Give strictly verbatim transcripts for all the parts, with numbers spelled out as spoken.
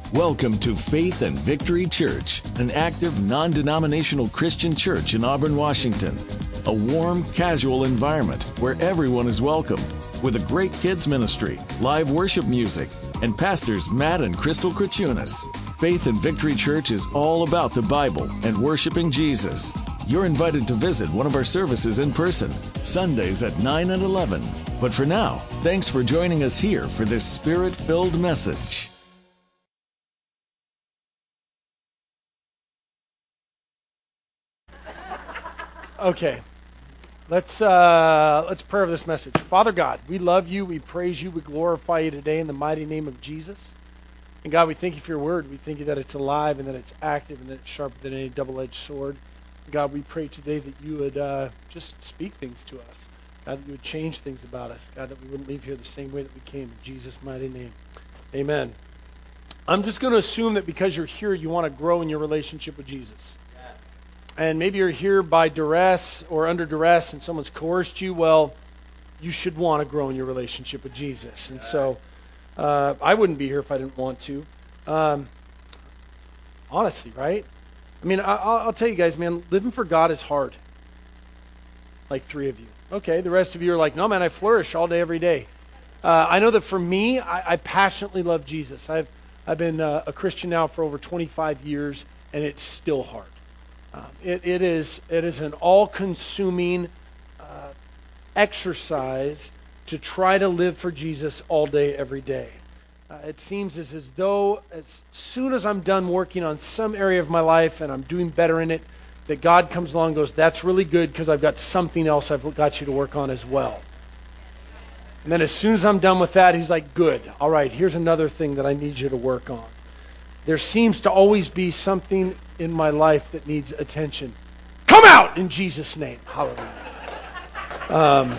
Welcome to Faith and Victory Church, an active, non-denominational Christian church in Auburn, Washington. A warm, casual environment where everyone is welcome, with a great kids ministry, live worship music, and pastors Matt and Crystal Krachunas. Faith and Victory Church is all about the Bible and worshiping Jesus. You're invited to visit one of our services in person, Sundays at nine and eleven. But for now, thanks for joining us here for this Spirit-filled message. Okay, let's uh, let's pray over this message. Father God, we love you, we praise you, we glorify you today in the mighty name of Jesus. And God, we thank you for your word. We thank you that it's alive and that it's active and that it's sharper than any double-edged sword. And God, we pray today that you would uh, just speak things to us. God, that you would change things about us. God, that we wouldn't leave here the same way that we came. In Jesus' mighty name, amen. I'm just going to assume that because you're here, you want to grow in your relationship with Jesus. And maybe you're here by duress or under duress and someone's coerced you. Well, you should want to grow in your relationship with Jesus. And so uh, I wouldn't be here if I didn't want to. Um, honestly, right? I mean, I, I'll tell you guys, man, living for God is hard. Like three of you. Okay, the rest of you are like, no, man, I flourish all day, every day. Uh, I know that for me, I, I passionately love Jesus. I've, I've been uh, a Christian now for over twenty-five years, and it's still hard. Um, it, it is it is an all-consuming uh, exercise to try to live for Jesus all day, every day. Uh, it seems as, as though as soon as I'm done working on some area of my life and I'm doing better in it, that God comes along and goes, that's really good because I've got something else I've got you to work on as well. And then as soon as I'm done with that, he's like, good. All right, here's another thing that I need you to work on. There seems to always be something in my life that needs attention. Come out in Jesus' name. Hallelujah. Um,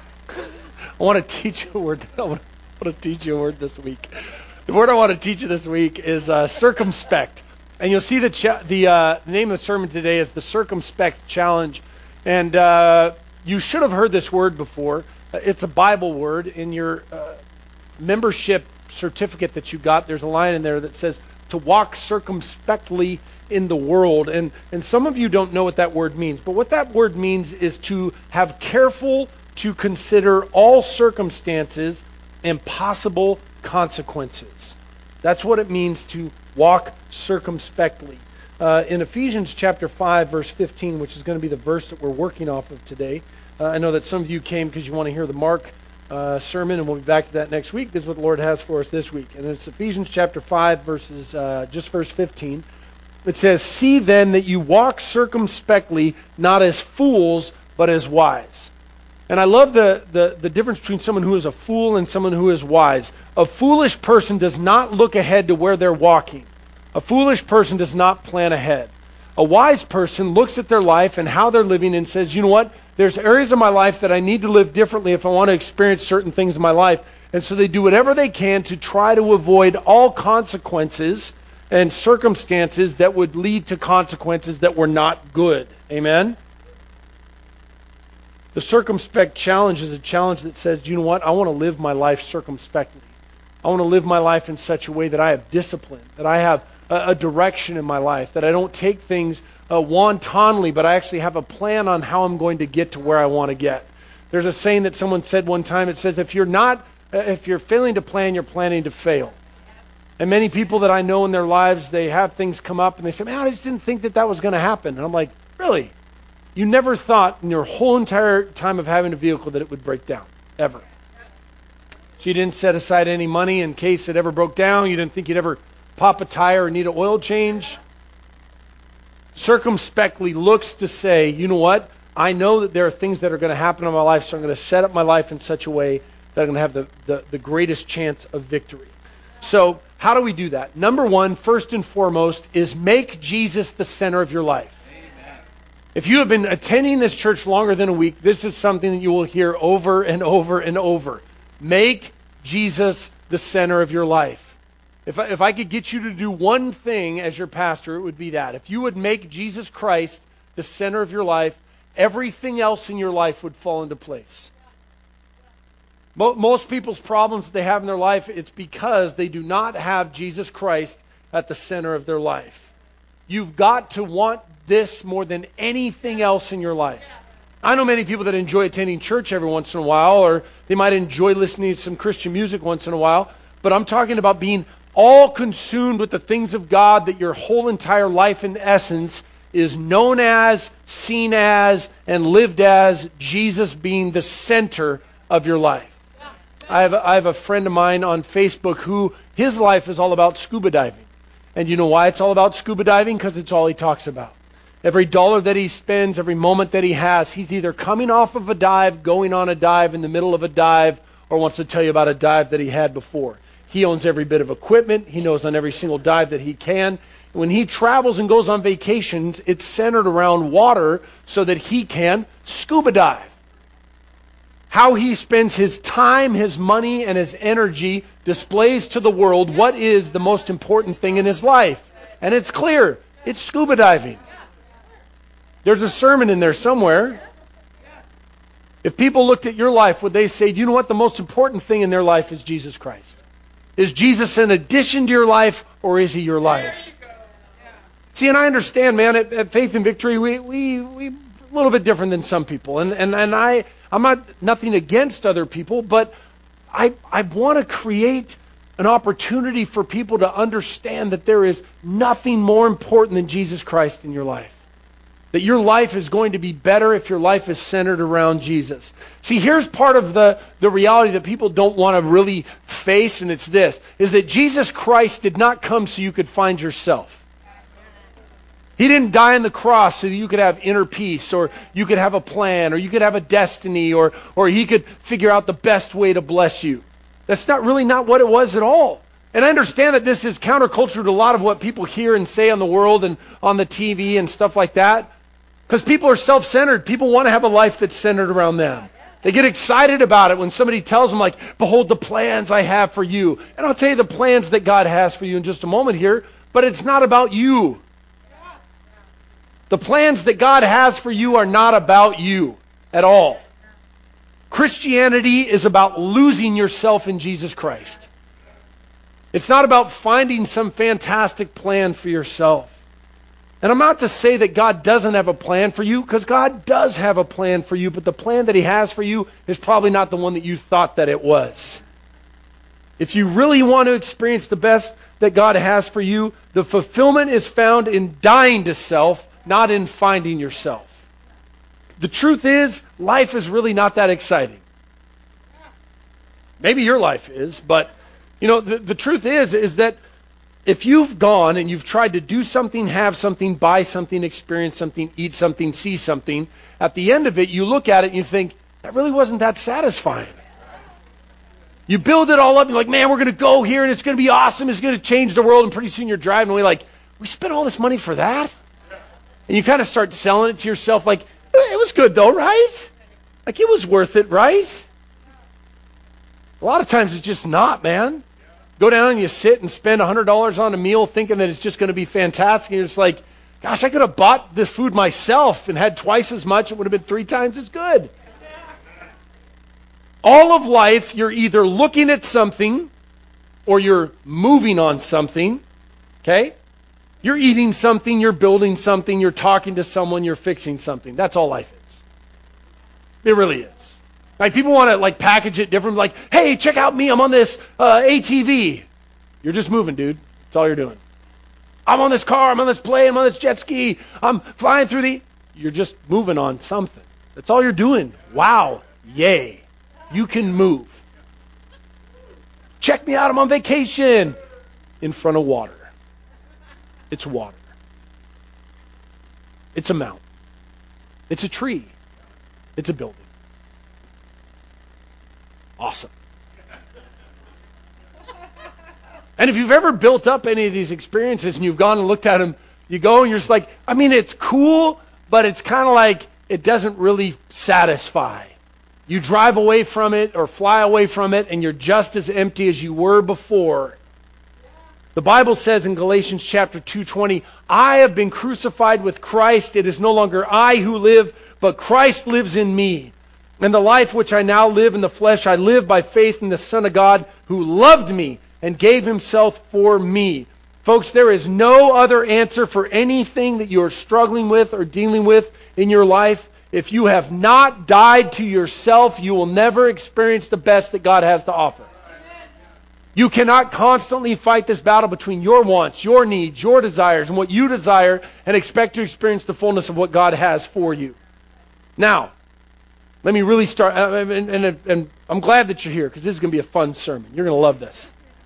I want to teach you a word. I want to teach you a word this week. The word I want to teach you this week is uh, circumspect. And you'll see the cha- the, uh, the name of the sermon today is the Circumspect Challenge. And uh, you should have heard this word before. It's a Bible word. In your uh, membership certificate that you got, there's a line in there that says, to walk circumspectly in the world. And, and some of you don't know what that word means. But what that word means is to have careful to consider all circumstances and possible consequences. That's what it means to walk circumspectly. Uh, in Ephesians chapter five, verse fifteen, which is going to be the verse that we're working off of today. Uh, I know that some of you came because you want to hear the Mark Uh, sermon, and we'll be back to that next week. This is what the Lord has for us this week. And it's Ephesians chapter five, verses, uh, just verse fifteen. It says, see then that you walk circumspectly, not as fools, but as wise. And I love the, the, the difference between someone who is a fool and someone who is wise. A foolish person does not look ahead to where they're walking. A foolish person does not plan ahead. A wise person looks at their life and how they're living and says, you know what? There's areas of my life that I need to live differently if I want to experience certain things in my life. And so they do whatever they can to try to avoid all consequences and circumstances that would lead to consequences that were not good. Amen? The Circumspect Challenge is a challenge that says, you know what? I want to live my life circumspectly. I want to live my life in such a way that I have discipline, that I have a, a direction in my life, that I don't take things uh, wantonly, but I actually have a plan on how I'm going to get to where I want to get. There's a saying that someone said one time. It says, if you're not, if you're failing to plan, you're planning to fail. And many people that I know in their lives, they have things come up and they say, man, I just didn't think that that was going to happen. And I'm like, really? You never thought in your whole entire time of having a vehicle that it would break down, ever. So you didn't set aside any money in case it ever broke down. You didn't think you'd ever pop a tire or need an oil change. Circumspectly looks to say, you know what? I know that there are things that are going to happen in my life, so I'm going to set up my life in such a way that I'm going to have the, the, the greatest chance of victory. So how do we do that? Number one, first and foremost, is make Jesus the center of your life. Amen. If you have been attending this church longer than a week, this is something that you will hear over and over and over. Make Jesus the center of your life. If I, if I could get you to do one thing as your pastor, it would be that. If you would make Jesus Christ the center of your life, everything else in your life would fall into place. Mo- most people's problems that they have in their life, it's because they do not have Jesus Christ at the center of their life. You've got to want this more than anything else in your life. I know many people that enjoy attending church every once in a while, or they might enjoy listening to some Christian music once in a while, but I'm talking about being all consumed with the things of God, that your whole entire life in essence is known as, seen as, and lived as Jesus being the center of your life. I have, a, I have a friend of mine on Facebook who, his life is all about scuba diving. And you know why it's all about scuba diving? Because it's all he talks about. Every dollar that he spends, every moment that he has, he's either coming off of a dive, going on a dive, in the middle of a dive, or wants to tell you about a dive that he had before. He owns every bit of equipment. He knows on every single dive that he can. When he travels and goes on vacations, it's centered around water so that he can scuba dive. How he spends his time, his money, and his energy displays to the world what is the most important thing in his life. And it's clear. It's scuba diving. There's a sermon in there somewhere. If people looked at your life, would they say, you know what? The most important thing in their life is Jesus Christ. Is Jesus an addition to your life, or is he your life? See, and I understand, man, at, at Faith and Victory, we, we, we a little bit different than some people. And, and, and I, I'm not nothing against other people, but I, I want to create an opportunity for people to understand that there is nothing more important than Jesus Christ in your life. That your life is going to be better if your life is centered around Jesus. See, here's part of the, the reality that people don't want to really face, and it's this, is that Jesus Christ did not come so you could find yourself. He didn't die on the cross so that you could have inner peace, or you could have a plan, or you could have a destiny, or, or he could figure out the best way to bless you. That's not really not what it was at all. And I understand that this is counterculture to a lot of what people hear and say on the world and on the T V and stuff like that. Because people are self-centered. People want to have a life that's centered around them. They get excited about it when somebody tells them, like, behold the plans I have for you. And I'll tell you the plans that God has for you in just a moment here. But it's not about you. The plans that God has for you are not about you at all. Christianity is about losing yourself in Jesus Christ. It's not about finding some fantastic plan for yourself. And I'm not to say that God doesn't have a plan for you, because God does have a plan for you, but the plan that he has for you is probably not the one that you thought that it was. If you really want to experience the best that God has for you, the fulfillment is found in dying to self, not in finding yourself. The truth is, life is really not that exciting. Maybe your life is, but you know, the, the truth is, is that if you've gone and you've tried to do something, have something, buy something, experience something, eat something, see something, at the end of it, you look at it and you think, that really wasn't that satisfying. You build it all up, and you're like, man, we're going to go here and it's going to be awesome, it's going to change the world, and pretty soon you're driving away like, we spent all this money for that? And you kind of start selling it to yourself like, it was good though, right? Like, it was worth it, right? A lot of times it's just not, man. Go down and you sit and spend one hundred dollars on a meal thinking that it's just going to be fantastic. And you're just like, gosh, I could have bought this food myself and had twice as much. It would have been three times as good. All of life, you're either looking at something or you're moving on something. Okay? You're eating something, you're building something, you're talking to someone, you're fixing something. That's all life is. It really is. Like, people want to like package it different, like, hey, check out me, I'm on this uh, A T V. You're just moving, dude. That's all you're doing. I'm on this car, I'm on this plane, I'm on this jet ski, I'm flying through the... You're just moving on something. That's all you're doing. Wow. Yay. You can move. Check me out, I'm on vacation. In front of water. It's water. It's a mountain. It's a tree. It's a building. Awesome. And if you've ever built up any of these experiences and you've gone and looked at them, you go and you're just like, I mean, it's cool, but it's kind of like it doesn't really satisfy. You drive away from it or fly away from it and you're just as empty as you were before. The Bible says in Galatians chapter two twenty, I have been crucified with Christ. It is no longer I who live, but Christ lives in me. And the life which I now live in the flesh, I live by faith in the Son of God who loved me and gave himself for me. Folks, there is no other answer for anything that you're struggling with or dealing with in your life. If you have not died to yourself, you will never experience the best that God has to offer. You cannot constantly fight this battle between your wants, your needs, your desires, and what you desire and expect to experience the fullness of what God has for you. Now, let me really start, and, and, and I'm glad that you're here because this is going to be a fun sermon. You're going to love this.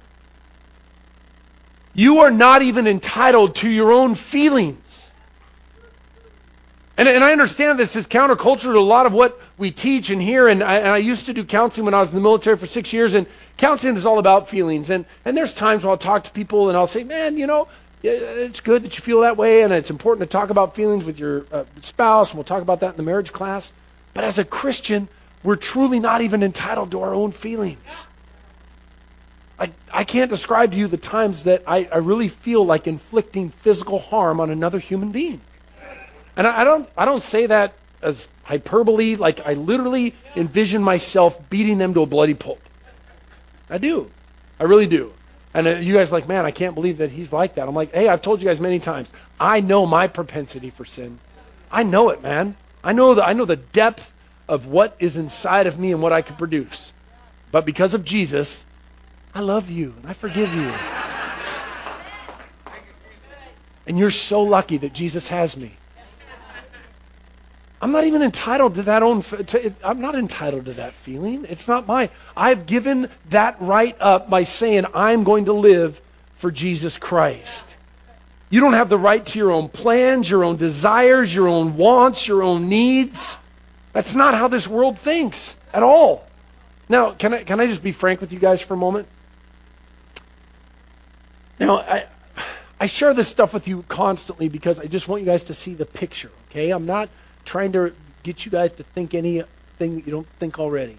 You are not even entitled to your own feelings. And, and I understand this is counterculture to a lot of what we teach and hear. And I, and I used to do counseling when I was in the military for six years. And counseling is all about feelings. And, and there's times where I'll talk to people and I'll say, man, you know, it's good that you feel that way. And it's important to talk about feelings with your uh, spouse. And we'll talk about that in the marriage class. But as a Christian, we're truly not even entitled to our own feelings. I, I can't describe to you the times that I, I really feel like inflicting physical harm on another human being. And I, I don't I don't say that as hyperbole, like I literally envision myself beating them to a bloody pulp. I do. I really do. And uh, you guys are like, man, I can't believe that he's like that. I'm like, hey, I've told you guys many times, I know my propensity for sin. I know it, man. I know the, I know the depth of what is inside of me and what I can produce. But because of Jesus, I love you and I forgive you. And you're so lucky that Jesus has me. I'm not even entitled to that own, to, I'm not entitled to that feeling. It's not mine. I've given that right up by saying I'm going to live for Jesus Christ. You don't have the right to your own plans, your own desires, your own wants, your own needs. That's not how this world thinks at all. Now, can I, can I just be frank with you guys for a moment? Now, I, I share this stuff with you constantly because I just want you guys to see the picture, okay? I'm not trying to get you guys to think anything that you don't think already.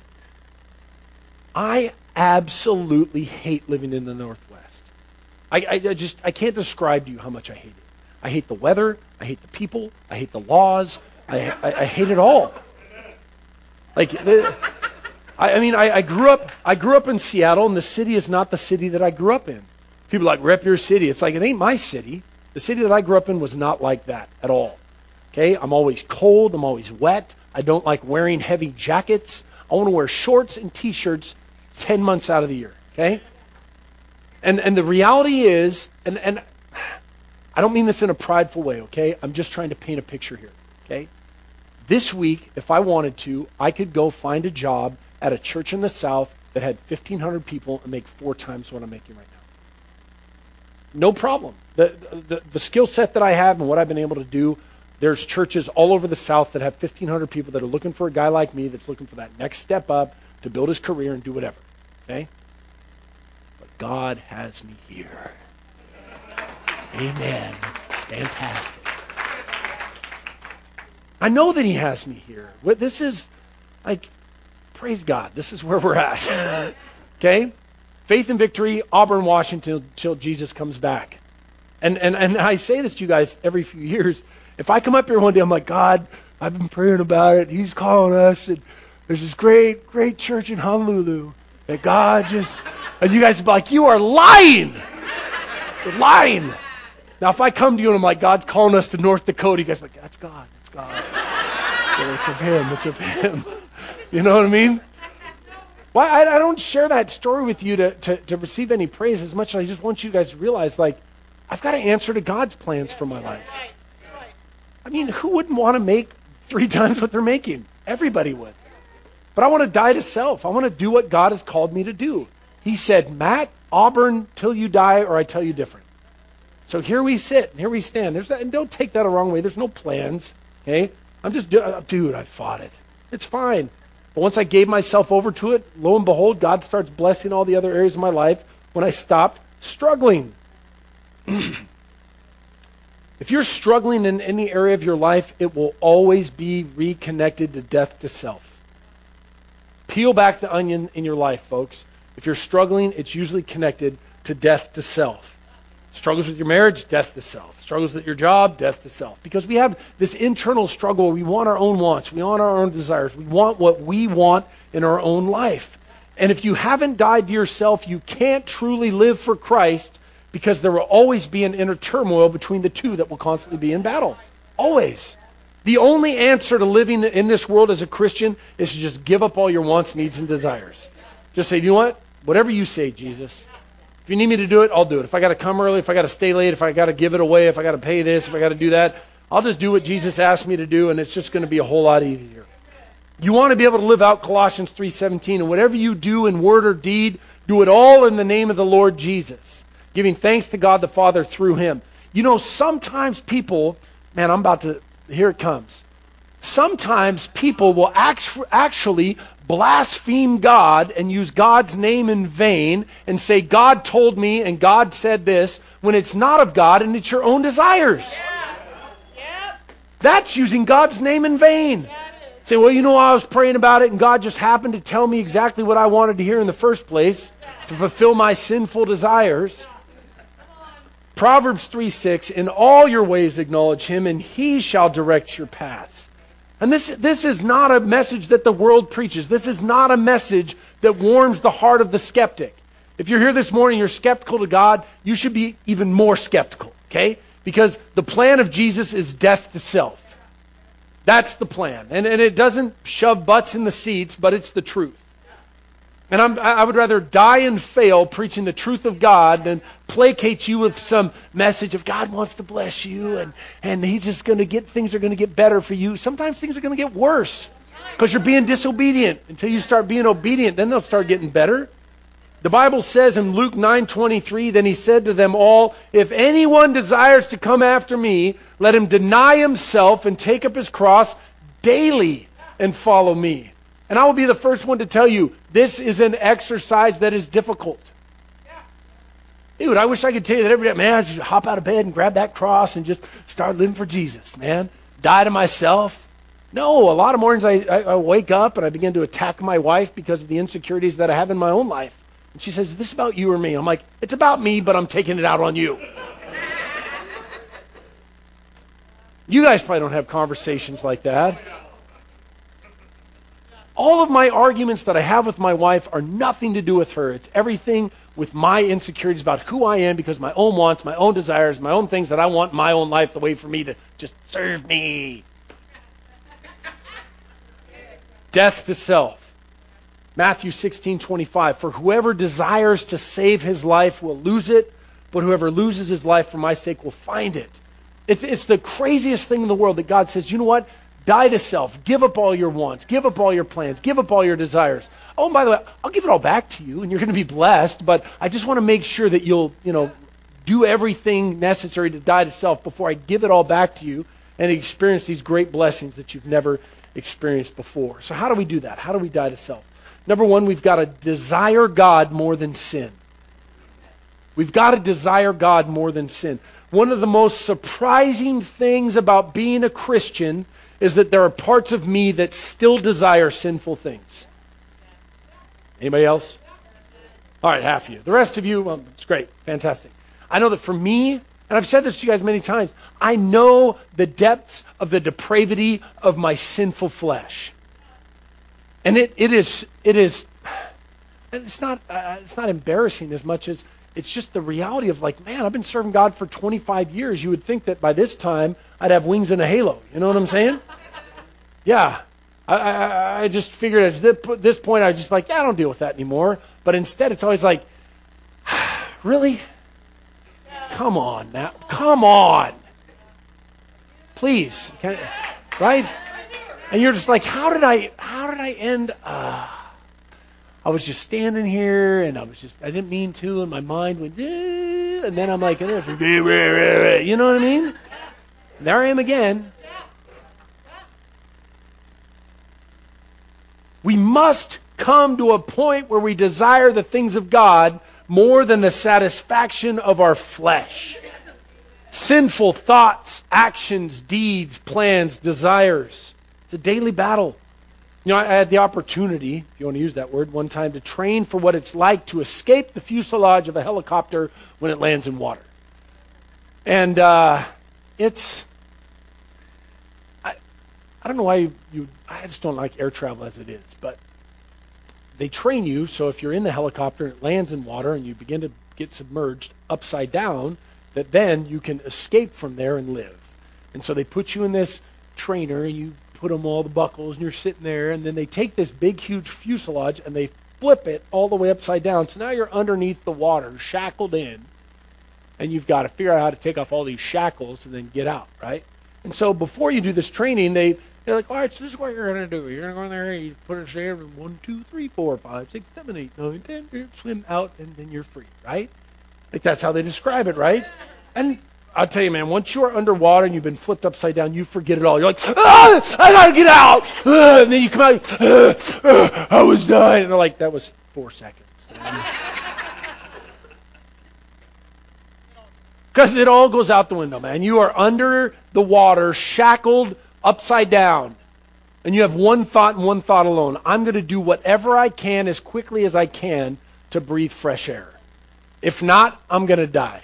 I absolutely hate living in the Northwest. I, I, I just, I can't describe to you how much I hate it. I hate the weather. I hate the people. I hate the laws. I, I, I hate it all. Like, the, I, I mean, I, I grew up, I grew up in Seattle, and the city is not the city that I grew up in. People are like, rep your city. It's like, it ain't my city. The city that I grew up in was not like that at all. Okay, I'm always cold. I'm always wet. I don't like wearing heavy jackets. I want to wear shorts and T-shirts ten months out of the year. Okay, and and the reality is, and and I don't mean this in a prideful way. Okay, I'm just trying to paint a picture here. Okay, this week, if I wanted to, I could go find a job at a church in the South that had fifteen hundred people and make four times what I'm making right now. No problem. The the, the skill set that I have and what I've been able to do. There's churches all over the South that have fifteen hundred people that are looking for a guy like me that's looking for that next step up to build his career and do whatever. Okay? But God has me here. Amen. Fantastic. I know that He has me here. This is, like, praise God. This is where we're at. Okay? Faith and Victory, Auburn, Washington, until Jesus comes back. And, and, and I say this to you guys every few years. If I come up here one day, I'm like, God, I've been praying about it. He's calling us. And there's this great, great church in Honolulu that God just... And you guys will be like, you are lying. You're lying. Now, if I come to you and I'm like, God's calling us to North Dakota, you guys are like, that's God. It's God. Well, it's of Him. It's of Him. You know what I mean? Well, I, I don't share that story with you to, to, to receive any praise as much as I just want you guys to realize, like, I've got to answer to God's plans for my life. I mean, who wouldn't want to make three times what they're making? Everybody would. But I want to die to self. I want to do what God has called me to do. He said, Matt, Auburn, till you die, or I tell you different. So here we sit, and here we stand. There's no, and don't take that the wrong way. There's no plans, okay? I'm just, dude, I fought it. It's fine. But once I gave myself over to it, lo and behold, God starts blessing all the other areas of my life when I stopped struggling. If you're struggling in any area of your life, it will always be reconnected to death to self. Peel back the onion in your life, folks. If you're struggling, it's usually connected to death to self. Struggles with your marriage, death to self. Struggles with your job, death to self. Because we have this internal struggle where we want our own wants. We want our own desires. We want what we want in our own life. And if you haven't died to yourself, you can't truly live for Christ Because there will always be an inner turmoil between the two that will constantly be in battle. Always. The only answer to living in this world as a Christian is to just give up all your wants, needs, and desires. Just say, you know what? Whatever you say, Jesus. If you need me to do it, I'll do it. If I got to come early, if I got to stay late, if I got to give it away, if I got to pay this, if I got to do that, I'll just do what Jesus asked me to do, and it's just going to be a whole lot easier. You want to be able to live out Colossians three seventeen, and whatever you do in word or deed, do it all in the name of the Lord Jesus, giving thanks to God the Father through Him. You know, sometimes people, man, I'm about to, here it comes. Sometimes people will act, actually blaspheme God and use God's name in vain and say, God told me and God said this, when it's not of God and it's your own desires. Yeah. Yeah. That's using God's name in vain. Yeah. Say, well, you know, I was praying about it and God just happened to tell me exactly what I wanted to hear in the first place to fulfill my sinful desires. Proverbs three six, in all your ways acknowledge Him and He shall direct your paths. And this, this is not a message that the world preaches. This is not a message that warms the heart of the skeptic. If you're here this morning, you're skeptical to God, you should be even more skeptical, okay? Because the plan of Jesus is death to self. That's the plan. And, and it doesn't shove butts in the seats, but it's the truth. And I'm, I would rather die and fail preaching the truth of God than placate you with some message of God wants to bless you and, and He's just going to get, things are going to get better for you. Sometimes things are going to get worse because you're being disobedient. Until you start being obedient, then they'll start getting better. The Bible says in Luke nine twenty-three, then He said to them all, if anyone desires to come after me, let him deny himself and take up his cross daily and follow me. And I will be the first one to tell you, this is an exercise that is difficult. Dude, I wish I could tell you that every day, man, I just hop out of bed and grab that cross and just start living for Jesus, man. Die to myself. No, a lot of mornings I, I, I wake up and I begin to attack my wife because of the insecurities that I have in my own life. And she says, is this about you or me? I'm like, it's about me, but I'm taking it out on you. You guys probably don't have conversations like that. All of my arguments that I have with my wife are nothing to do with her. It's everything with my insecurities about who I am because my own wants, my own desires, my own things that I want in my own life, the way for me to just serve me. Death to self. Matthew sixteen twenty-five. For whoever desires to save his life will lose it, but whoever loses his life for my sake will find it. It's, it's the craziest thing in the world that God says, you know what? Die to self. Give up all your wants. Give up all your plans. Give up all your desires. Oh, and by the way, I'll give it all back to you, and you're going to be blessed, but I just want to make sure that you'll, you know, do everything necessary to die to self before I give it all back to you and experience these great blessings that you've never experienced before. So how do we do that? How do we die to self? Number one, we've got to desire God more than sin. We've got to desire God more than sin. One of the most surprising things about being a Christian is that there are parts of me that still desire sinful things. Anybody else? All right, half of you. The rest of you, well, it's great. Fantastic. I know that for me, and I've said this to you guys many times, I know the depths of the depravity of my sinful flesh. And it, it is, it is, it's not, uh, it's not embarrassing as much as it's just the reality of like, man, I've been serving God for twenty-five years. You would think that by this time I'd have wings and a halo. You know what I'm saying? Yeah. I, I, I just figured at this point I was just like, yeah, I don't deal with that anymore. But instead it's always like, really? Come on now. Come on. Please. Can, right? And you're just like, how did I, how did I end? Uh, I was just standing here and I was just, I didn't mean to, and my mind went, eh, and then I'm like, you know what I mean? There I am again. We must come to a point where we desire the things of God more than the satisfaction of our flesh. Sinful thoughts, actions, deeds, plans, desires. It's a daily battle. You know, I had the opportunity, if you want to use that word, one time to train for what it's like to escape the fuselage of a helicopter when it lands in water. And uh, it's, I, I don't know why you, you, I just don't like air travel as it is, but they train you, so if you're in the helicopter and it lands in water and you begin to get submerged upside down, that then you can escape from there and live. And so they put you in this trainer, and you put them all the buckles, and you're sitting there, and then they take this big, huge fuselage, and they flip it all the way upside down. So now you're underneath the water, shackled in, and you've got to figure out how to take off all these shackles and then get out, right? And so before you do this training, they, they're like, all right, so this is what you're going to do. You're going to go in there, and you put it there, one, two, three, four, five, six, seven, eight, nine, ten, you swim out, and then you're free, right? Like, that's how they describe it, right? And I'll tell you, man, once you're underwater and you've been flipped upside down, you forget it all. You're like, ah, I got to get out. Ah, and then you come out, ah, ah, I was dying. And they're like, that was four seconds, man. Because it all goes out the window, man. You are under the water, shackled upside down. And you have one thought and one thought alone. I'm going to do whatever I can as quickly as I can to breathe fresh air. If not, I'm going to die.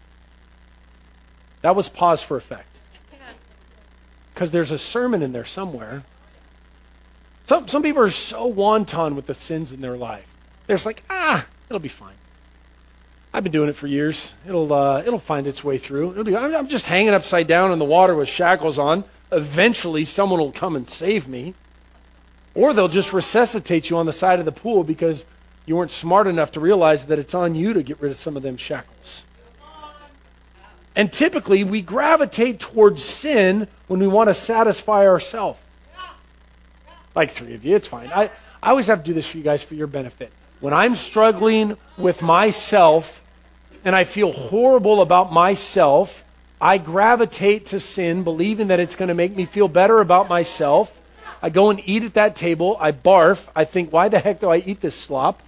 That was pause for effect. Because there's a sermon in there somewhere. Some some people are so wanton with the sins in their life. They're just like, ah, it'll be fine. I've been doing it for years. It'll uh, it'll find its way through. It'll be. I'm, I'm just hanging upside down in the water with shackles on. Eventually, someone will come and save me. Or they'll just resuscitate you on the side of the pool because you weren't smart enough to realize that it's on you to get rid of some of them shackles. And typically, we gravitate towards sin when we want to satisfy ourselves. Like three of you, it's fine. I, I always have to do this for you guys for your benefit. When I'm struggling with myself and I feel horrible about myself, I gravitate to sin, believing that it's going to make me feel better about myself. I go and eat at that table. I barf. I think, why the heck do I eat this slop?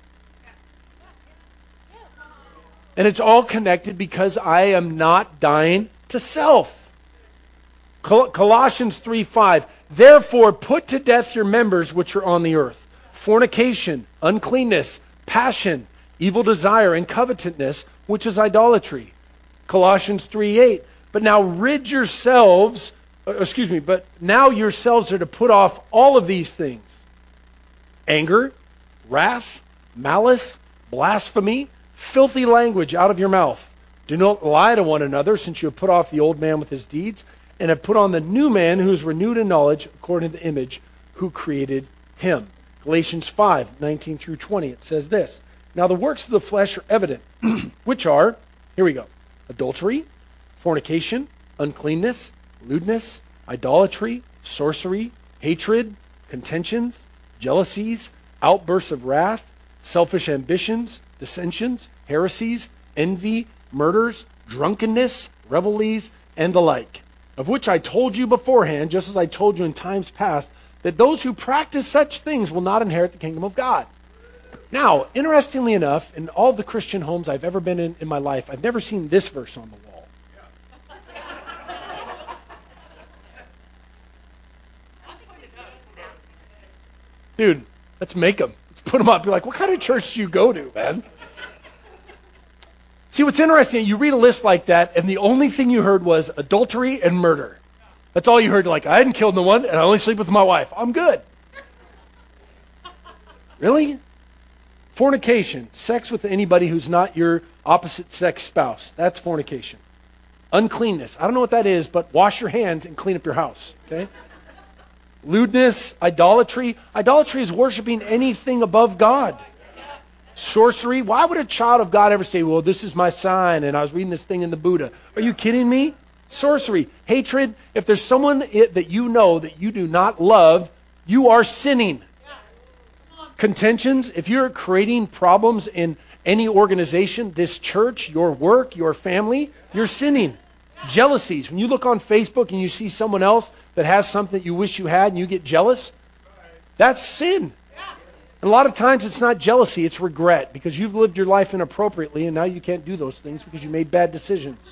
And it's all connected because I am not dying to self. Col- Colossians three five. Therefore, put to death your members which are on the earth. Fornication, uncleanness, passion, evil desire, and covetousness, which is idolatry. Colossians three eight. But now rid yourselves, excuse me, but now yourselves are to put off all of these things. Anger, wrath, malice, blasphemy, filthy language out of your mouth. Do not lie to one another, since you have put off the old man with his deeds, and have put on the new man who is renewed in knowledge according to the image who created him. Galatians five nineteen through twenty, it says this. Now the works of the flesh are evident, which are, here we go, adultery, fornication, uncleanness, lewdness, idolatry, sorcery, hatred, contentions, jealousies, outbursts of wrath, selfish ambitions, dissensions, heresies, envy, murders, drunkenness, revelries, and the like, of which I told you beforehand, just as I told you in times past, that those who practice such things will not inherit the kingdom of God. Now, interestingly enough, in all the Christian homes I've ever been in in my life, I've never seen this verse on the wall. Dude, let's make them. Let's put them up. Be like, what kind of church do you go to, man? See, what's interesting, you read a list like that, and the only thing you heard was adultery and murder. That's all you heard. Like, I hadn't killed no one, and I only sleep with my wife. I'm good. Really? Fornication, sex with anybody who's not your opposite sex spouse. That's fornication. Uncleanness. I don't know what that is, but wash your hands and clean up your house. Okay? Lewdness, idolatry. Idolatry is worshiping anything above God. Sorcery. Why would a child of God ever say, well, this is my sign, and I was reading this thing in the Buddha? Are you kidding me? Sorcery. Hatred. If there's someone that you know that you do not love, you are sinning. Contentions. If you're creating problems in any organization, this church, your work, your family, you're sinning. Jealousies. When you look on Facebook and you see someone else that has something that you wish you had and you get jealous, that's sin. And a lot of times it's not jealousy, it's regret, because you've lived your life inappropriately and now you can't do those things because you made bad decisions.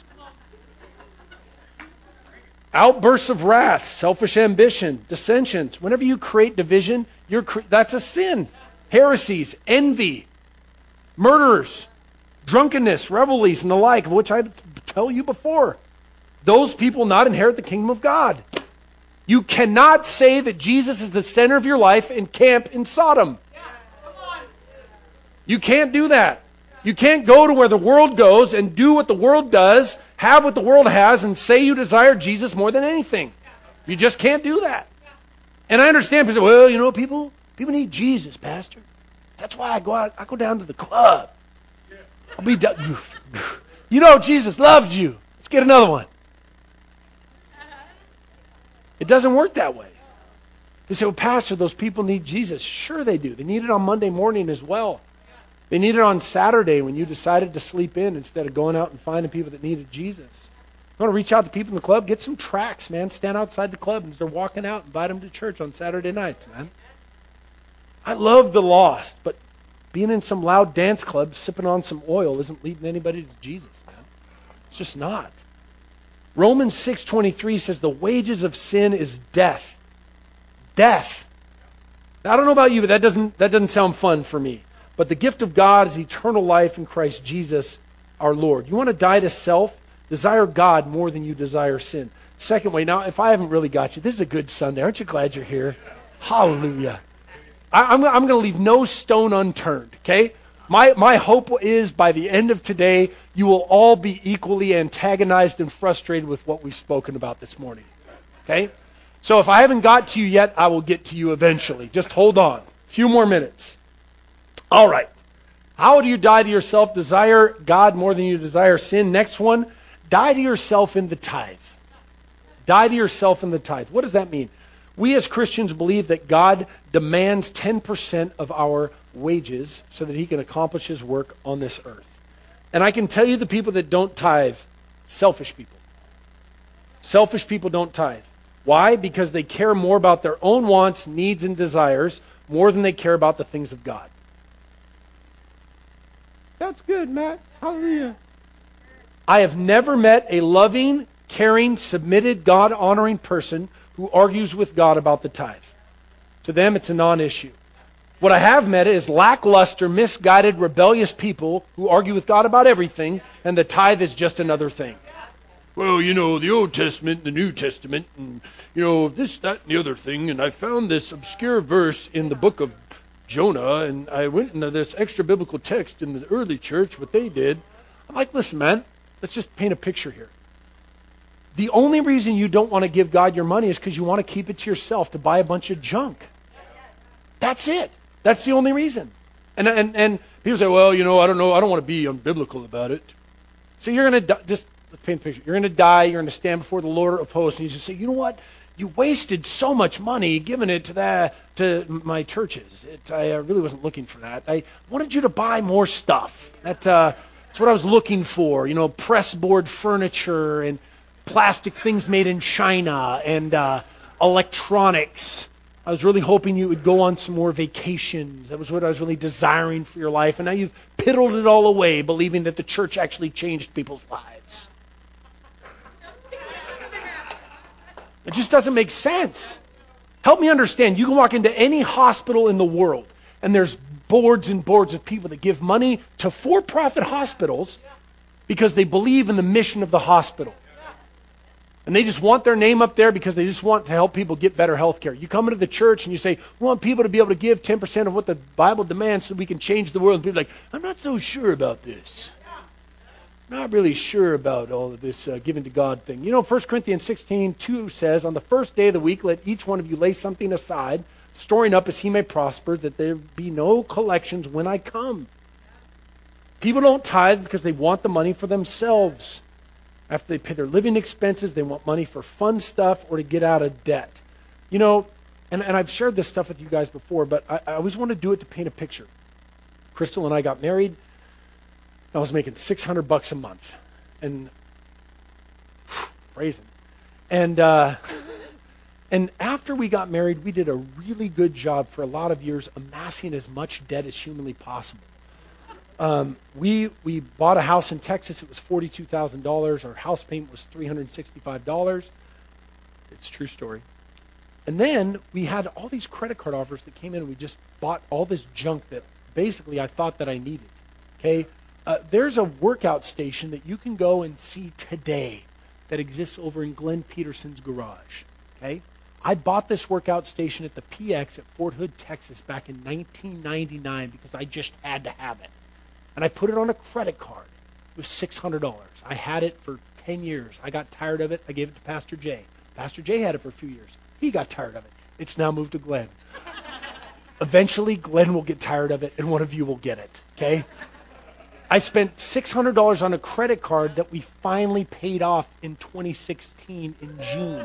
Outbursts of wrath, selfish ambition, dissensions. Whenever you create division, you're cre- that's a sin. Heresies, envy, murderers, drunkenness, revelries, and the like, of which I tell you before. Those people not inherit the kingdom of God. You cannot say that Jesus is the center of your life and camp in Sodom. You can't do that. You can't go to where the world goes and do what the world does, have what the world has, and say you desire Jesus more than anything. You just can't do that. And I understand people say, well, you know, people people need Jesus, Pastor. That's why I go out, I go down to the club. I'll be done. You know Jesus loves you. Let's get another one. It doesn't work that way. They say, well, Pastor, those people need Jesus. Sure they do. They need it on Monday morning as well. They need it on Saturday when you decided to sleep in instead of going out and finding people that needed Jesus. You want to reach out to people in the club? Get some tracts, man. Stand outside the club and as they're walking out, invite them to church on Saturday nights, man. I love the lost, but being in some loud dance club, sipping on some oil isn't leading anybody to Jesus, man. It's just not. Romans six twenty-three says the wages of sin is death. Death. Now, I don't know about you, but that doesn't that doesn't sound fun for me. But the gift of God is eternal life in Christ Jesus our Lord. You want to die to self? Desire God more than you desire sin. Second way, now if I haven't really got you, this is a good Sunday. Aren't you glad you're here? Hallelujah. I, I'm, I'm going to leave no stone unturned, okay? My, my hope is by the end of today, you will all be equally antagonized and frustrated with what we've spoken about this morning, okay? So if I haven't got to you yet, I will get to you eventually. Just hold on. A few more minutes. All right. How do you die to yourself? Desire God more than you desire sin. Next one, die to yourself in the tithe. Die to yourself in the tithe. What does that mean? We as Christians believe that God demands ten percent of our wages so that he can accomplish his work on this earth. And I can tell you the people that don't tithe, selfish people. Selfish people don't tithe. Why? Because they care more about their own wants, needs, and desires more than they care about the things of God. That's good, Matt. Hallelujah. I have never met a loving, caring, submitted, God-honoring person who argues with God about the tithe. To them, it's a non-issue. What I have met is lackluster, misguided, rebellious people who argue with God about everything, and the tithe is just another thing. Well, you know, the Old Testament, the New Testament, and, you know, this, that, and the other thing, and I found this obscure verse in the book of Jonah, and I went into this extra biblical text in the early church, what they did. I'm like, listen, man, let's just paint a picture here. The only reason you don't want to give God your money is because you want to keep it to yourself to buy a bunch of junk. That's it. That's the only reason. And and and people say, well, you know, I don't know, I don't want to be unbiblical about it. So you're going to just let's paint a picture. You're going to die. You're going to stand before the Lord of hosts, and you just say, you know what? You wasted so much money giving it to that to my churches. It, I uh, really wasn't looking for that. I wanted you to buy more stuff. That uh, that's what I was looking for. You know, pressboard furniture and plastic things made in China and uh, electronics. I was really hoping you would go on some more vacations. That was what I was really desiring for your life. And now you've piddled it all away, believing that the church actually changed people's lives. It just doesn't make sense. Help me understand. You can walk into any hospital in the world, and there's boards and boards of people that give money to for-profit hospitals because they believe in the mission of the hospital. And they just want their name up there because they just want to help people get better health care. You come into the church and you say, we want people to be able to give ten percent of what the Bible demands so we can change the world. And people are like, I'm not so sure about this. I'm not really sure about all of this uh, giving to God thing. You know, First Corinthians sixteen two says, on the first day of the week, let each one of you lay something aside, storing up as he may prosper, that there be no collections when I come. People don't tithe because they want the money for themselves. After they pay their living expenses, they want money for fun stuff or to get out of debt. You know, and, and I've shared this stuff with you guys before, but I, I always want to do it to paint a picture. Crystal and I got married. I was making six hundred bucks a month. And, praise him. And, uh, and after we got married, we did a really good job for a lot of years amassing as much debt as humanly possible. Um, we we bought a house in Texas. It was forty-two thousand dollars. Our house payment was three hundred sixty-five dollars. It's a true story. And then we had all these credit card offers that came in, and we just bought all this junk that basically I thought that I needed. Okay, uh, there's a workout station that you can go and see today that exists over in Glenn Peterson's garage. Okay, I bought this workout station at the P X at Fort Hood, Texas back in nineteen ninety-nine because I just had to have it. and I put it on a credit card. It was six hundred dollars. I had it for ten years. I got tired of it. I gave it to Pastor Jay. Pastor Jay had it for a few years. He got tired of it. It's now moved to Glenn. Eventually, Glenn will get tired of it, and one of you will get it, okay? I spent six hundred dollars on a credit card that we finally paid off in twenty sixteen in June.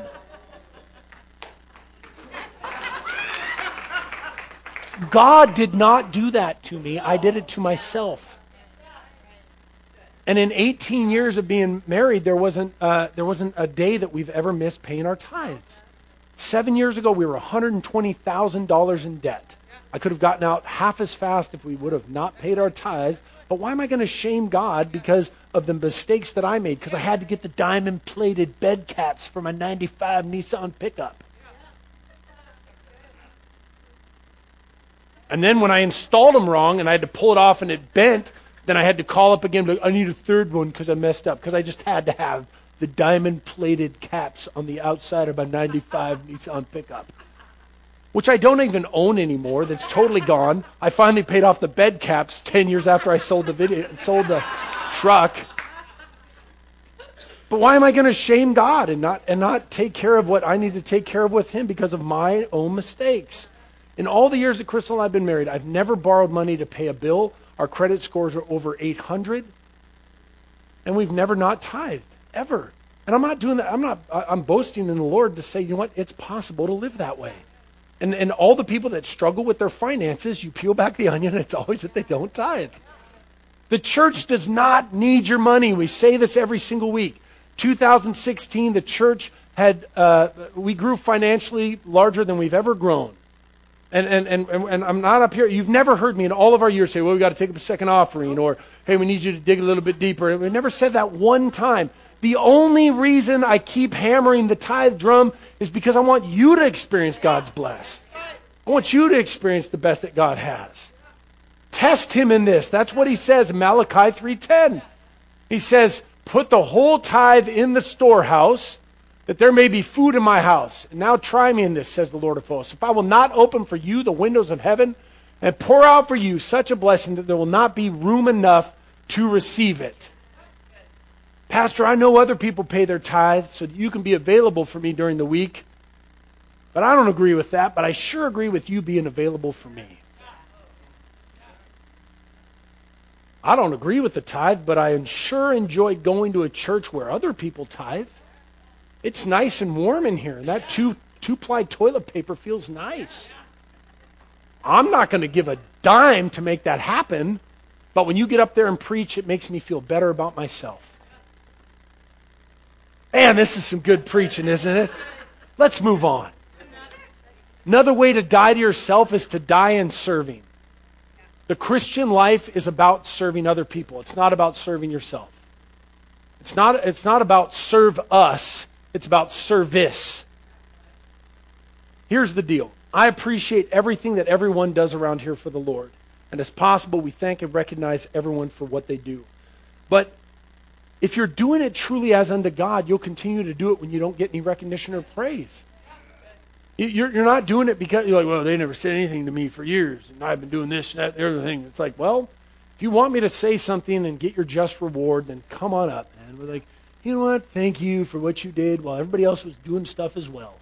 God did not do that to me. I did it to myself. And in eighteen years of being married, there wasn't uh, there wasn't a day that we've ever missed paying our tithes. Seven years ago, we were one hundred twenty thousand dollars in debt. I could have gotten out half as fast if we would have not paid our tithes. But why am I going to shame God because of the mistakes that I made? Because I had to get the diamond-plated bed caps for my ninety-five Nissan pickup. And then when I installed them wrong and I had to pull it off and it bent, then I had to call up again, but I need a third one because I messed up. Because I just had to have the diamond-plated caps on the outside of my ninety-five Nissan pickup, which I don't even own anymore. That's totally gone. I finally paid off the bed caps ten years after I sold the video, sold the truck. But why am I going to shame God and not and not take care of what I need to take care of with Him because of my own mistakes? In all the years that Crystal and I have been married, I've never borrowed money to pay a bill. Our credit scores are over eight hundred, and we've never not tithed, ever. And I'm not doing that. I'm not. I'm boasting in the Lord to say, you know what? It's possible to live that way. And and all the people that struggle with their finances, you peel back the onion, and it's always that they don't tithe. The church does not need your money. We say this every single week. two thousand sixteen, the church had uh, we grew financially larger than we've ever grown. And, and and and I'm not up here. You've never heard me in all of our years say, well, we got to take up a second offering, or, hey, we need you to dig a little bit deeper. We never said that one time. The only reason I keep hammering the tithe drum is because I want you to experience God's bless. I want you to experience the best that God has. Test Him in this. That's what He says in Malachi three ten. He says, put the whole tithe in the storehouse, that there may be food in my house. And now try me in this, says the Lord of hosts. If I will not open for you the windows of heaven and pour out for you such a blessing that there will not be room enough to receive it. Pastor, I know other people pay their tithes so that you can be available for me during the week. But I don't agree with that, but I sure agree with you being available for me. I don't agree with the tithe, but I sure enjoy going to a church where other people tithe. It's nice and warm in here, and that two, two-ply toilet paper feels nice. I'm not going to give a dime to make that happen, but when you get up there and preach, it makes me feel better about myself. Man, this is some good preaching, isn't it? Let's move on. Another way to die to yourself is to die in serving. The Christian life is about serving other people. It's not about serving yourself. It's not, it's not about serve us. It's about service. Here's the deal. I appreciate everything that everyone does around here for the Lord. And as possible, we thank and recognize everyone for what they do. But if you're doing it truly as unto God, you'll continue to do it when you don't get any recognition or praise. You're, you're not doing it because you're like, well, they never said anything to me for years, and I've been doing this, that, the other thing. It's like, well, if you want me to say something and get your just reward, then come on up, man. We're like, you know what? Thank you for what you did while everybody else was doing stuff as well.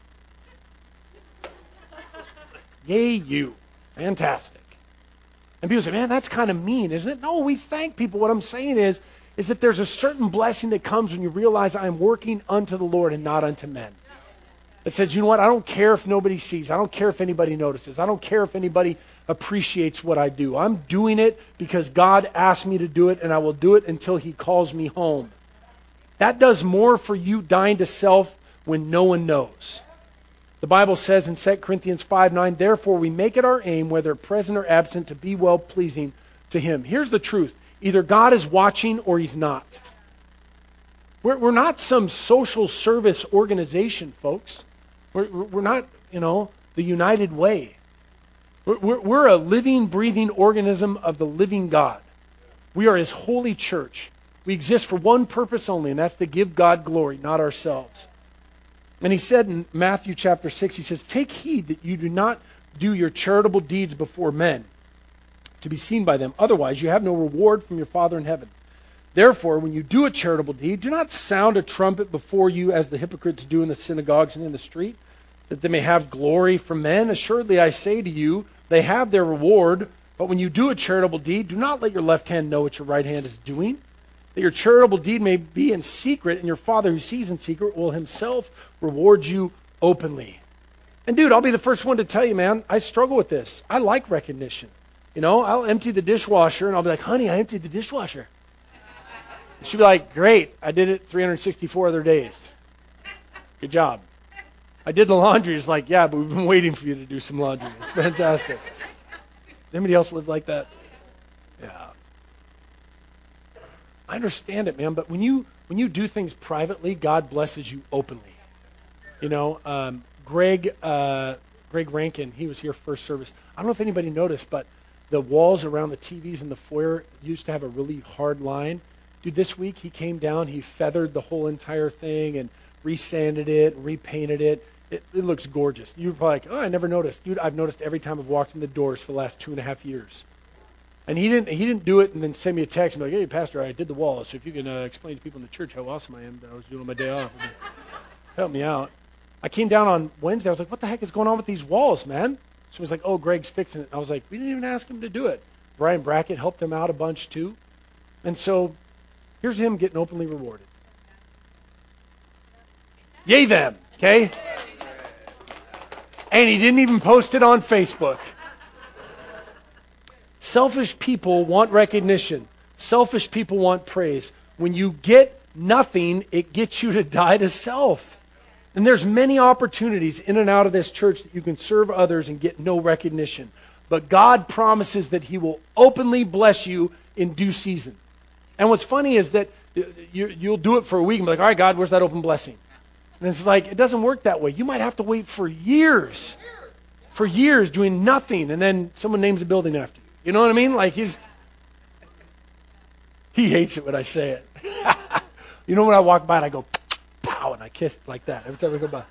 Yay, you. Fantastic. And people say, man, that's kind of mean, isn't it? No, we thank people. What I'm saying is, is that there's a certain blessing that comes when you realize I am working unto the Lord and not unto men. It says, you know what? I don't care if nobody sees. I don't care if anybody notices. I don't care if anybody appreciates what I do. I'm doing it because God asked me to do it, and I will do it until He calls me home. That does more for you dying to self when no one knows. The Bible says in Second Corinthians five nine, therefore we make it our aim, whether present or absent, to be well-pleasing to Him. Here's the truth. Either God is watching or He's not. We're, we're not some social service organization, folks. We're, we're not, you know, the United Way. We're, we're, we're a living, breathing organism of the living God. We are His holy church. We exist for one purpose only, and that's to give God glory, not ourselves. And He said in Matthew chapter six, He says, take heed that you do not do your charitable deeds before men, to be seen by them. Otherwise, you have no reward from your Father in heaven. Therefore, when you do a charitable deed, do not sound a trumpet before you as the hypocrites do in the synagogues and in the street, that they may have glory from men. Assuredly, I say to you, they have their reward. But when you do a charitable deed, do not let your left hand know what your right hand is doing, that your charitable deed may be in secret, and your Father who sees in secret will himself reward you openly. And dude, I'll be the first one to tell you, man, I struggle with this. I like recognition. You know, I'll empty the dishwasher, and I'll be like, honey, I emptied the dishwasher. She'd be like, great, I did it three hundred sixty-four other days. Good job. I did the laundry. It's like, yeah, but we've been waiting for you to do some laundry. It's fantastic. Anybody else live like that? Yeah. I understand it, man, but when you when you do things privately, God blesses you openly. You know, um, Greg uh, Greg Rankin, he was here first service. I don't know if anybody noticed, but the walls around the T Vs in the foyer used to have a really hard line. Dude, this week he came down, he feathered the whole entire thing and resanded it, repainted it. It, it looks gorgeous. You're like, oh, I never noticed. Dude, I've noticed every time I've walked in the doors for the last two and a half years. And he didn't he didn't do it and then send me a text and be like, hey, Pastor, I did the walls. So if you can uh, explain to people in the church how awesome I am that I was doing on my day off. Help me out. I came down on Wednesday. I was like, what the heck is going on with these walls, man? So he was like, oh, Greg's fixing it. And I was like, we didn't even ask him to do it. Brian Brackett helped him out a bunch too. And so here's him getting openly rewarded. Yay them, okay? And he didn't even post it on Facebook. Selfish people want recognition. Selfish people want praise. When you get nothing, it gets you to die to self. And there's many opportunities in and out of this church that you can serve others and get no recognition. But God promises that he will openly bless you in due season. And what's funny is that you, you'll do it for a week and be like, all right, God, where's that open blessing? And it's like, it doesn't work that way. You might have to wait for years, for years doing nothing, and then someone names a building after you. You know what I mean? Like he's, he hates it when I say it. You know when I walk by and I go, pow, and I kiss like that every time I go by.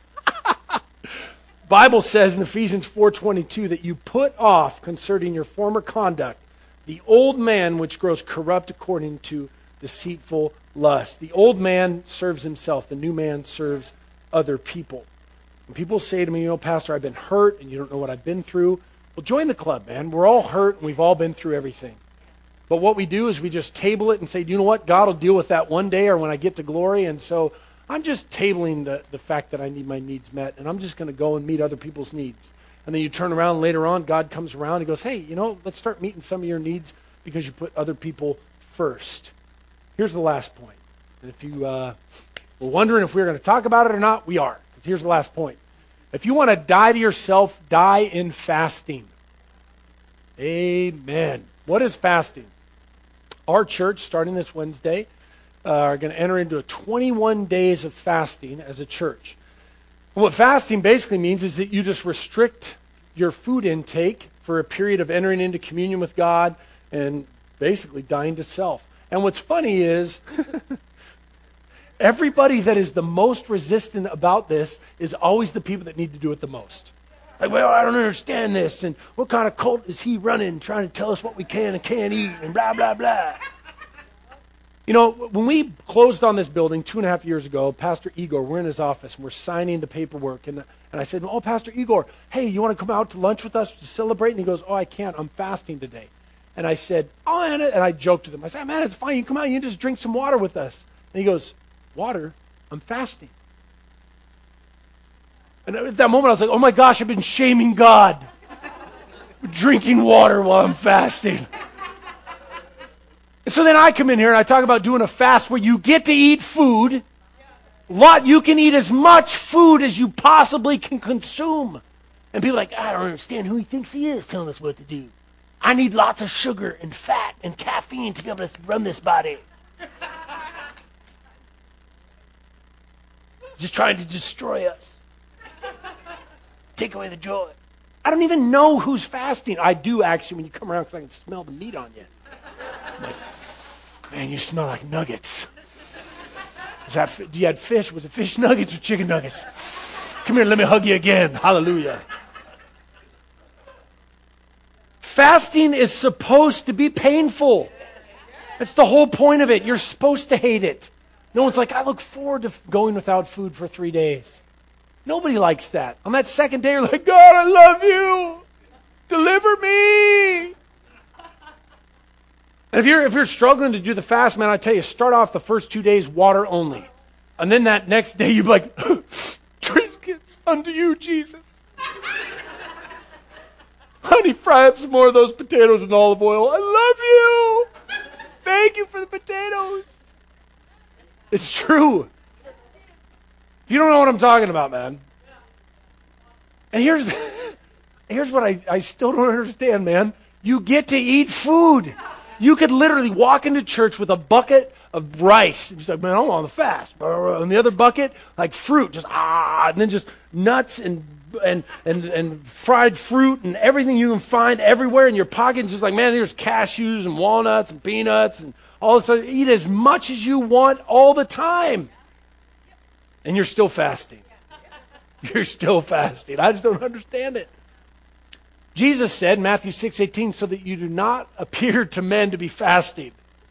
Bible says in Ephesians four twenty-two that you put off concerning your former conduct the old man which grows corrupt according to deceitful lust. The old man serves himself. The new man serves other people. And people say to me, you know, Pastor, I've been hurt and you don't know what I've been through. Well, join the club, man. We're all hurt and we've all been through everything. But what we do is we just table it and say, do you know what? God will deal with that one day or when I get to glory. And so I'm just tabling the, the fact that I need my needs met, and I'm just going to go and meet other people's needs. And then you turn around later on, God comes around and goes, hey, you know, let's start meeting some of your needs because you put other people first. Here's the last point. And if you uh, were wondering if we were going to talk about it or not, we are. Because here's the last point. If you want to die to yourself, die in fasting. Amen. What is fasting? Our church, starting this Wednesday, uh, are going to enter into a twenty-one days of fasting as a church. And what fasting basically means is that you just restrict your food intake for a period of entering into communion with God and basically dying to self. And what's funny is everybody that is the most resistant about this is always the people that need to do it the most. Like, well, I don't understand this, and what kind of cult is he running, trying to tell us what we can and can't eat, and blah, blah, blah. You know, when we closed on this building two and a half years ago, Pastor Igor, we're in his office, and we're signing the paperwork, and, and I said, oh, Pastor Igor, hey, you want to come out to lunch with us to celebrate? And he goes, oh, I can't, I'm fasting today. And I said, oh, man, and I joked with him. I said, man, it's fine, you come out, you can just drink some water with us. And he goes, water? I'm fasting. And at that moment, I was like, oh my gosh, I've been shaming God. Drinking water while I'm fasting. So then I come in here and I talk about doing a fast where you get to eat food. Lot, you can eat as much food as you possibly can consume. And people are like, I don't understand who he thinks he is telling us what to do. I need lots of sugar and fat and caffeine to be able to run this body. Just trying to destroy us. Take away the joy. I don't even know who's fasting. I do actually when you come around because I can smell the meat on you. I'm like, man, you smell like nuggets. Was that, do you had fish? Was it fish nuggets or chicken nuggets? Come here, let me hug you again. Hallelujah. Fasting is supposed to be painful. That's the whole point of it. You're supposed to hate it. No one's like, I look forward to going without food for three days. Nobody likes that. On that second day, you're like, God, I love you. Deliver me. And if you're if you're struggling to do the fast, man, I tell you, start off the first two days water only. And then that next day, you're like, Triscuits unto you, Jesus. Honey, fry up some more of those potatoes in olive oil. I love you. Thank you for the potatoes. It's true. If you don't know what I'm talking about, man. And here's here's what I, I still don't understand, man. You get to eat food. You could literally walk into church with a bucket of rice. And just like, man, I'm on the fast. And the other bucket, like fruit, just ah, and then just nuts and and and and fried fruit and everything you can find everywhere in your pocket. And just like, man, there's cashews and walnuts and peanuts and all this stuff. Eat as much as you want all the time. And you're still fasting. You're still fasting. I just don't understand it. Jesus said in Matthew six eighteen, so that you do not appear to men to be fasting.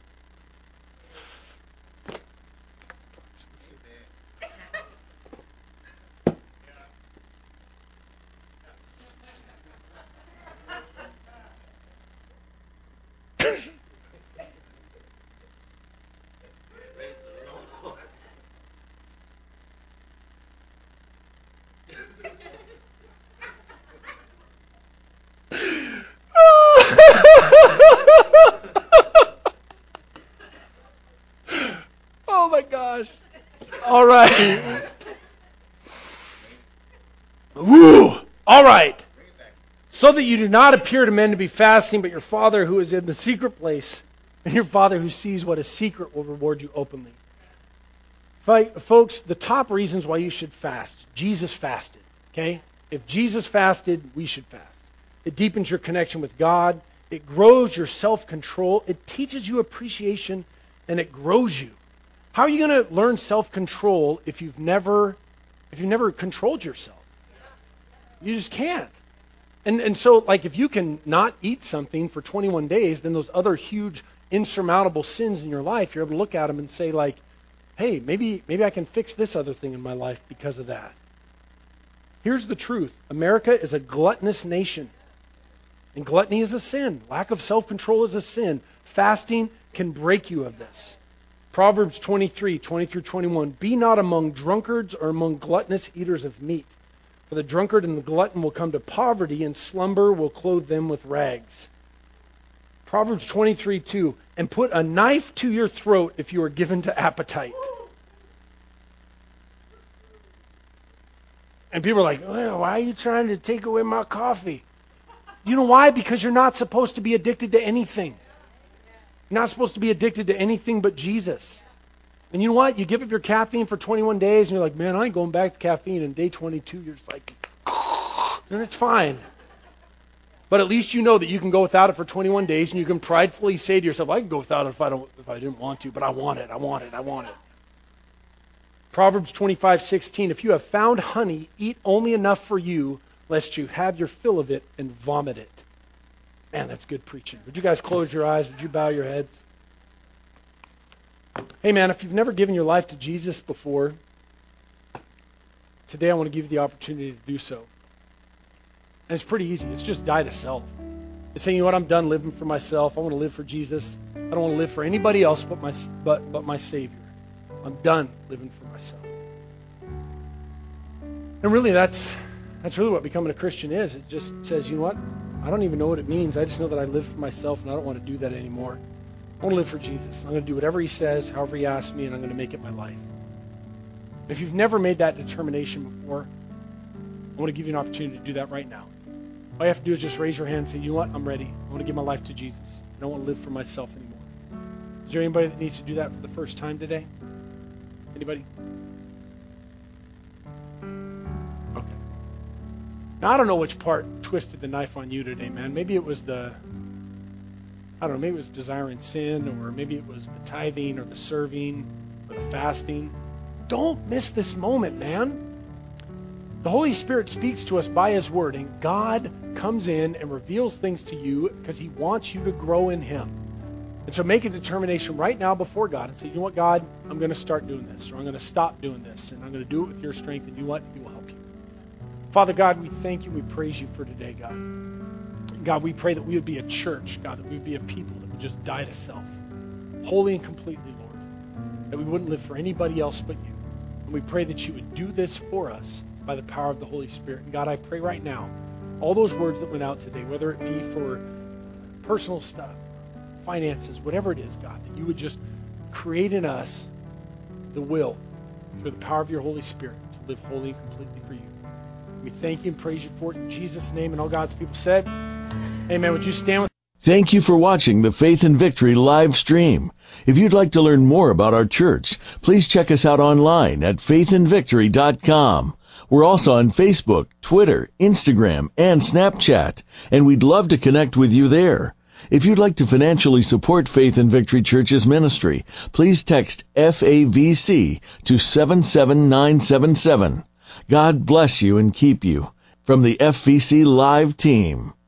Oh my gosh. All right. Woo. All right. So that you do not appear to men to be fasting, but your Father who is in the secret place, and your Father who sees what is secret will reward you openly. Folks, the top reasons why you should fast. Jesus fasted. Okay? If Jesus fasted, we should fast. It deepens your connection with God. It grows your self-control. It teaches you appreciation, and it grows you. How are you going to learn self-control if you've never, if you've never controlled yourself? You just can't. And and so, like, if you can not eat something for twenty-one days, then those other huge, insurmountable sins in your life, you're able to look at them and say, like, hey, maybe maybe I can fix this other thing in my life because of that. Here's the truth. America is a gluttonous nation. And gluttony is a sin. Lack of self-control is a sin. Fasting can break you of this. Proverbs twenty-three, twenty through twenty-one. Be not among drunkards or among gluttonous eaters of meat. For the drunkard and the glutton will come to poverty, and slumber will clothe them with rags. Proverbs twenty-three, two. And put a knife to your throat if you are given to appetite. And people are like, well, why are you trying to take away my coffee? You know why? Because you're not supposed to be addicted to anything. You're not supposed to be addicted to anything but Jesus. And you know what? You give up your caffeine for twenty-one days, and you're like, man, I ain't going back to caffeine. And day twenty-two, you're just like, and it's fine. But at least you know that you can go without it for twenty-one days, and you can pridefully say to yourself, I can go without it if I don't, if I didn't want to, but I want it, I want it, I want it. Proverbs twenty-five, sixteen. If you have found honey, eat only enough for you, lest you have your fill of it and vomit it. Man, that's good preaching. Would you guys close your eyes? Would you bow your heads? Hey, man, if you've never given your life to Jesus before, today I want to give you the opportunity to do so. And it's pretty easy. It's just die to self. It's saying, you know what, I'm done living for myself. I want to live for Jesus. I don't want to live for anybody else but my, but, but my Savior. I'm done living for myself. And really, that's that's really what becoming a Christian is. It just says, you know what, I don't even know what it means. I just know that I live for myself, and I don't want to do that anymore. I want to live for Jesus. I'm going to do whatever He says, however He asks me, and I'm going to make it my life. If you've never made that determination before, I want to give you an opportunity to do that right now. All you have to do is just raise your hand and say, you know what, I'm ready. I want to give my life to Jesus. I don't want to live for myself anymore. Is there anybody that needs to do that for the first time today? Anybody? Okay. Now, I don't know which part twisted the knife on you today, man. Maybe it was the, I don't know, maybe it was desiring sin, or maybe it was the tithing or the serving or the fasting. Don't miss this moment, man. The Holy Spirit speaks to us by His Word, and God comes in and reveals things to you because He wants you to grow in Him. And so make a determination right now before God and say, you know what, God, I'm going to start doing this, or I'm going to stop doing this, and I'm going to do it with your strength, and you know what? He will help you. Father God, we thank you, we praise you for today, God. God, we pray that we would be a church, God, that we would be a people that would just die to self, wholly and completely, Lord, that we wouldn't live for anybody else but you. And we pray that you would do this for us by the power of the Holy Spirit. And God, I pray right now, all those words that went out today, whether it be for personal stuff, finances, whatever it is, God, that you would just create in us the will, through the power of your Holy Spirit, to live wholly and completely for you. We thank you and praise you for it in Jesus' name. And all God's people said, amen. Would you stand with Thank you for watching the Faith and Victory live stream. If you'd like to learn more about our church, please check us out online at faith and victory dot com. We're also on Facebook, Twitter, Instagram, and Snapchat, and we'd love to connect with you there. If you'd like to financially support Faith and Victory Church's ministry, please text F A V C to seven seven nine seven seven. God bless you and keep you. From the F V C Live team.